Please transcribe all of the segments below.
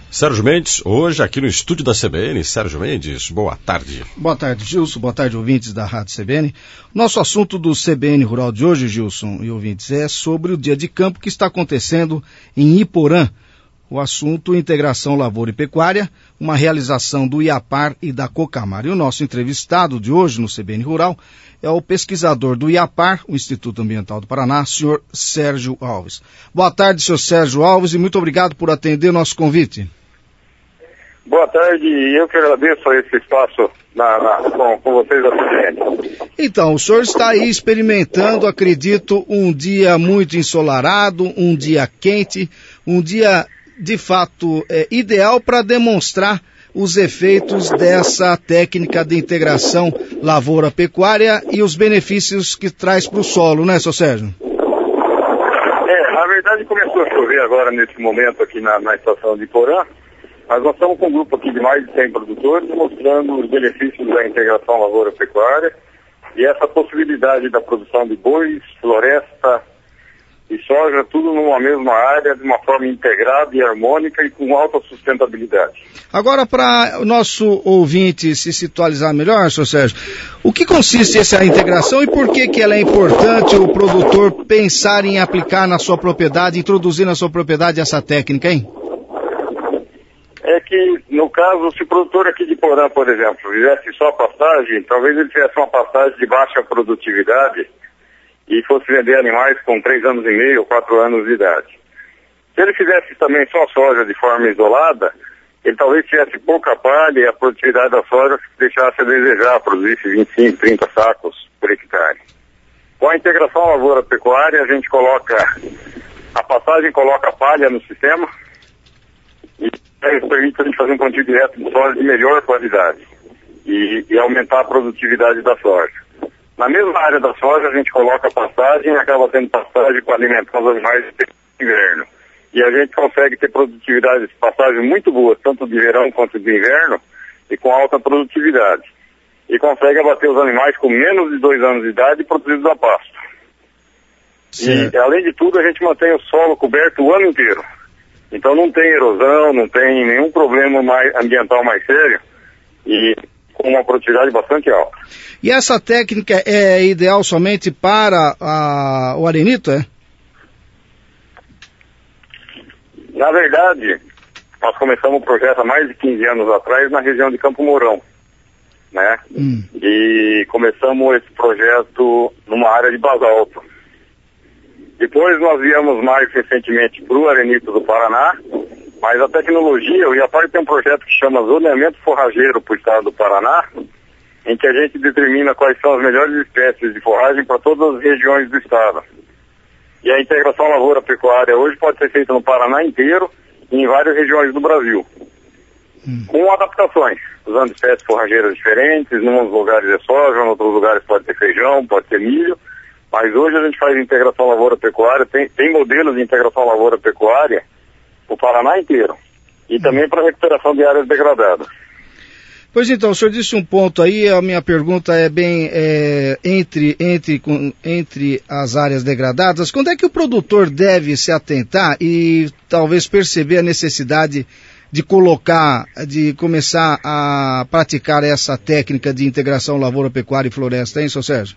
Sérgio Mendes, hoje aqui no estúdio da CBN. Sérgio Mendes, boa tarde. Boa tarde, Gilson. Boa tarde, ouvintes da Rádio CBN. Nosso assunto do CBN Rural de hoje, Gilson e ouvintes, é sobre o dia de campo que está acontecendo em Iporã. O assunto Integração Lavoura e Pecuária, uma realização do IAPAR e da Cocamar. E o nosso entrevistado de hoje no CBN Rural é o pesquisador do IAPAR, o Instituto Ambiental do Paraná, senhor Sérgio Alves. Boa tarde, senhor Sérgio Alves, e muito obrigado por atender o nosso convite. Boa tarde, eu que agradeço esse espaço com vocês da CBN. Então, o senhor está aí experimentando, acredito, um dia muito ensolarado, um dia quente, um dia de fato ideal para demonstrar os efeitos dessa técnica de integração lavoura-pecuária e os benefícios que traz para o solo, né, senhor Sérgio? Na verdade começou a chover agora nesse momento aqui na estação de Iporã. Mas nós estamos com um grupo aqui de mais de 100 produtores mostrando os benefícios da integração lavoura-pecuária e essa possibilidade da produção de bois, floresta e soja, tudo numa mesma área, de uma forma integrada e harmônica e com alta sustentabilidade. Agora, para o nosso ouvinte se situalizar melhor, senhor Sérgio, o que consiste essa integração e por que ela é importante o produtor pensar em aplicar na sua propriedade, introduzir na sua propriedade essa técnica, hein? É que, no caso, se o produtor aqui de Iporã, por exemplo, fizesse só pastagem, talvez ele tivesse uma pastagem de baixa produtividade e fosse vender animais com 3 anos e meio ou 4 anos de idade. Se ele fizesse também só soja de forma isolada, ele talvez tivesse pouca palha e a produtividade da soja deixasse a desejar, produzisse 25, 30 sacos por hectare. Com a integração lavoura-pecuária, a pastagem coloca palha no sistema, e isso permite a gente fazer um plantio direto de soja de melhor qualidade e aumentar a produtividade da soja. Na mesma área da soja, a gente coloca pastagem e acaba tendo pastagem para alimentar os animais de inverno. E a gente consegue ter produtividade de pastagem muito boa, tanto de verão quanto de inverno, e com alta produtividade. E consegue abater os animais com menos de 2 anos de idade produzidos a pasto. Sim. E, além de tudo, a gente mantém o solo coberto o ano inteiro. Então não tem erosão, não tem nenhum problema ambiental mais sério e com uma produtividade bastante alta. E essa técnica é ideal somente para o arenito, é? Na verdade, nós começamos o projeto há mais de 15 anos atrás na região de Campo Mourão, né? E começamos esse projeto numa área de basalto. Depois nós viemos mais recentemente para o arenito do Paraná, mas a tecnologia, o IAPAR tem um projeto que chama Zoneamento Forrageiro para o estado do Paraná, em que a gente determina quais são as melhores espécies de forragem para todas as regiões do estado. E a integração lavoura-pecuária hoje pode ser feita no Paraná inteiro e em várias regiões do Brasil, com adaptações, usando espécies forrageiras diferentes, em uns lugares é soja, em outros lugares pode ter feijão, pode ter milho. Mas hoje a gente faz integração lavoura-pecuária, tem modelos de integração lavoura-pecuária o Paraná inteiro. E também para recuperação de áreas degradadas. Pois então, o senhor disse um ponto aí, a minha pergunta é bem entre as áreas degradadas, quando é que o produtor deve se atentar e talvez perceber a necessidade de começar a praticar essa técnica de integração lavoura-pecuária e floresta, hein, senhor Sérgio?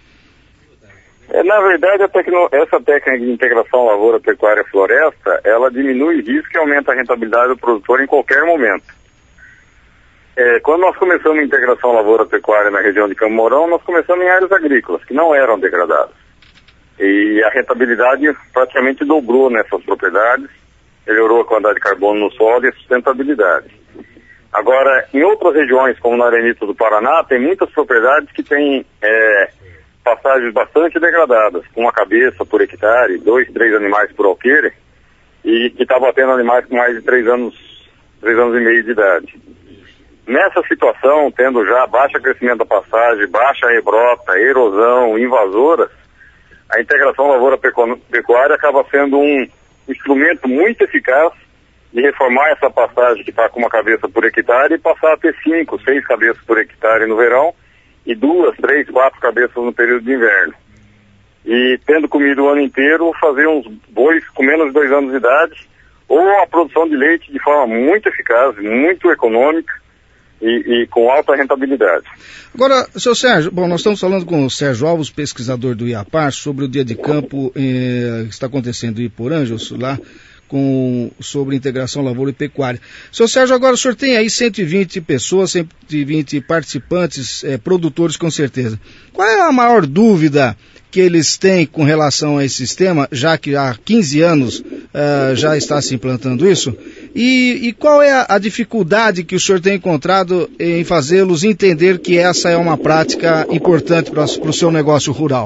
Na verdade, essa técnica de integração lavoura-pecuária-floresta, ela diminui o risco e aumenta a rentabilidade do produtor em qualquer momento. Quando nós começamos a integração lavoura-pecuária na região de Campo Mourão, nós começamos em áreas agrícolas, que não eram degradadas. E a rentabilidade praticamente dobrou nessas propriedades, melhorou a quantidade de carbono no solo e a sustentabilidade. Agora, em outras regiões, como na arenito do Paraná, tem muitas propriedades que têm pastagens bastante degradadas, com uma cabeça por hectare, 2, 3 animais por alqueire, e que está batendo animais com mais de 3 anos e meio de idade. Nessa situação, tendo já baixo crescimento da pastagem, baixa rebrota, erosão, invasoras, a integração lavoura-pecuária acaba sendo um instrumento muito eficaz de reformar essa pastagem que está com uma cabeça por hectare e passar a ter 5, 6 cabeças por hectare no verão, e 2, 3, 4 cabeças no período de inverno. E tendo comido o ano inteiro, fazer uns bois com menos de 2 anos de idade, ou a produção de leite de forma muito eficaz, muito econômica e com alta rentabilidade. Agora, seu Sérgio, bom, nós estamos falando com o Sérgio Alves, pesquisador do IAPAR, sobre o dia de campo que está acontecendo em Iporã, lá, sobre integração lavoura e pecuária. Seu Sérgio, agora o senhor tem aí 120 pessoas, 120 participantes, produtores com certeza. Qual é a maior dúvida que eles têm com relação a esse sistema, já que há 15 anos já está se implantando isso? E qual é a dificuldade que o senhor tem encontrado em fazê-los entender que essa é uma prática importante para o seu negócio rural?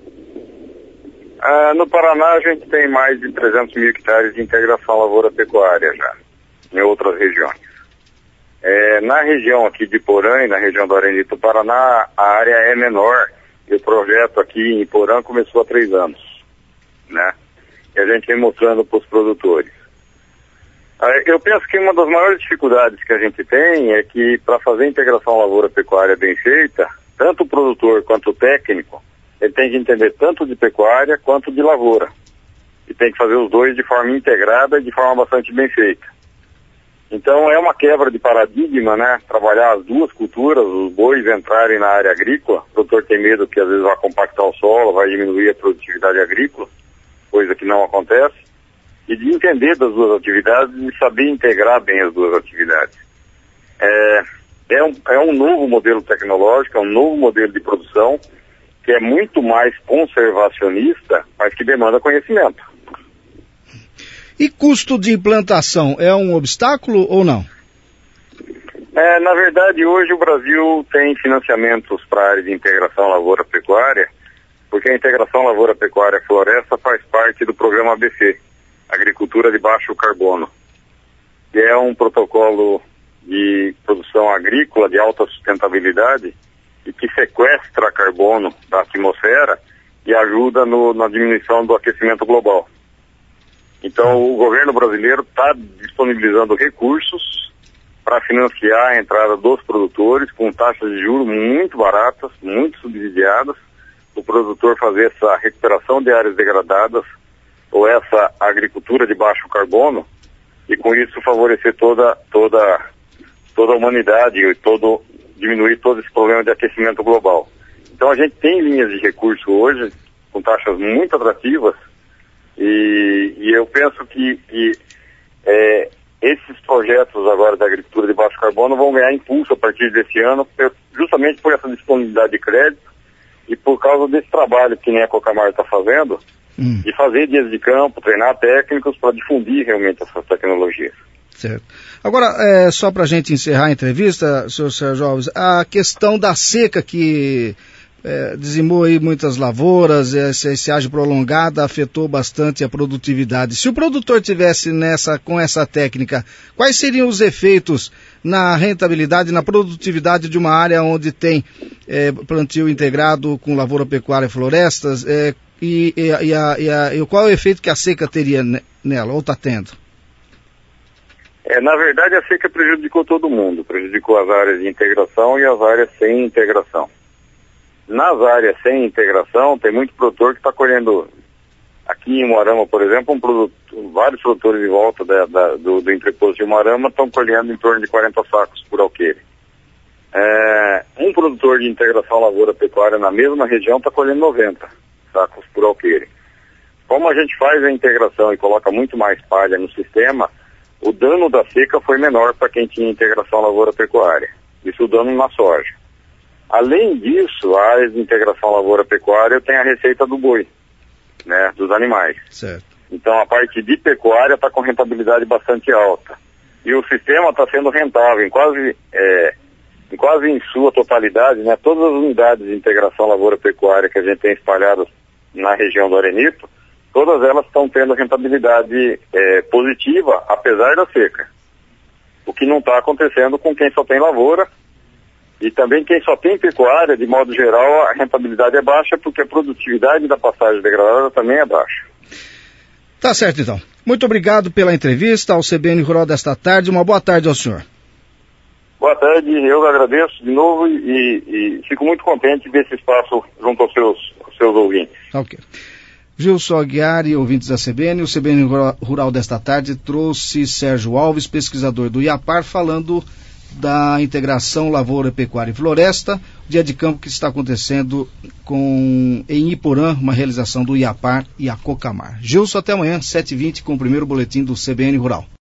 No Paraná a gente tem mais de 300 mil hectares de integração lavoura-pecuária já, em outras regiões. Na região aqui de Iporã e na região do Arenito do Paraná, a área é menor e o projeto aqui em Iporã começou há 3 anos, né? E a gente vem mostrando para os produtores. Eu penso que uma das maiores dificuldades que a gente tem é que para fazer a integração lavoura-pecuária bem feita, tanto o produtor quanto o técnico, ele tem que entender tanto de pecuária quanto de lavoura. E tem que fazer os dois de forma integrada e de forma bastante bem feita. Então é uma quebra de paradigma, né? Trabalhar as duas culturas, os bois entrarem na área agrícola. O produtor tem medo que às vezes vai compactar o solo, vai diminuir a produtividade agrícola, coisa que não acontece. E de entender das duas atividades e saber integrar bem as duas atividades. É um novo modelo tecnológico, é um novo modelo de produção, que é muito mais conservacionista, mas que demanda conhecimento. E custo de implantação é um obstáculo ou não? Na verdade, hoje o Brasil tem financiamentos para a área de integração lavoura-pecuária, porque a integração lavoura-pecuária-floresta faz parte do programa ABC, Agricultura de Baixo Carbono, que é um protocolo de produção agrícola de alta sustentabilidade e que sequestra carbono da atmosfera e ajuda na diminuição do aquecimento global. Então, o governo brasileiro está disponibilizando recursos para financiar a entrada dos produtores com taxas de juros muito baratas, muito subsidiadas, o produtor fazer essa recuperação de áreas degradadas ou essa agricultura de baixo carbono e com isso favorecer toda a humanidade e diminuir todo esse problema de aquecimento global. Então a gente tem linhas de recurso hoje com taxas muito atrativas e eu penso que esses projetos agora da agricultura de baixo carbono vão ganhar impulso a partir desse ano, justamente por essa disponibilidade de crédito e por causa desse trabalho que nem a Cocamar está fazendo, de fazer dias de campo, treinar técnicos para difundir realmente essas tecnologias. Certo. Agora, só para a gente encerrar a entrevista, senhor Sérgio Alves, a questão da seca que dizimou aí muitas lavouras, essa estiagem prolongada afetou bastante a produtividade. Se o produtor tivesse com essa técnica, quais seriam os efeitos na rentabilidade, na produtividade de uma área onde tem plantio integrado com lavoura, pecuária e florestas, e qual é o efeito que a seca teria nela, ou está tendo? Na verdade, a seca prejudicou todo mundo, prejudicou as áreas de integração e as áreas sem integração. Nas áreas sem integração, tem muito produtor que está colhendo, aqui em Umuarama, por exemplo, vários produtores em volta do entreposto de Umuarama estão colhendo em torno de 40 sacos por alqueire. Um produtor de integração lavoura-pecuária na mesma região está colhendo 90 sacos por alqueire. Como a gente faz a integração e coloca muito mais palha no sistema, o dano da seca foi menor para quem tinha integração lavoura-pecuária. Isso o dano na soja. Além disso, a área de integração lavoura-pecuária tem a receita do boi, né, dos animais. Certo. Então a parte de pecuária está com rentabilidade bastante alta. E o sistema está sendo rentável em quase em sua totalidade, né? Todas as unidades de integração lavoura-pecuária que a gente tem espalhadas na região do Arenito, todas elas estão tendo rentabilidade positiva, apesar da seca. O que não está acontecendo com quem só tem lavoura. E também quem só tem pecuária, de modo geral, a rentabilidade é baixa porque a produtividade da pastagem degradada também é baixa. Tá certo, então. Muito obrigado pela entrevista ao CBN Rural desta tarde. Uma boa tarde ao senhor. Boa tarde, eu agradeço de novo e fico muito contente desse espaço junto aos seus ouvintes. Ok. Gilson Aguiar e ouvintes da CBN, o CBN Rural desta tarde trouxe Sérgio Alves, pesquisador do IAPAR, falando da integração Lavoura, Pecuária e Floresta, dia de campo que está acontecendo em Iporã, uma realização do IAPAR e a Cocamar. Gilson, até amanhã, 7h20, com o primeiro boletim do CBN Rural.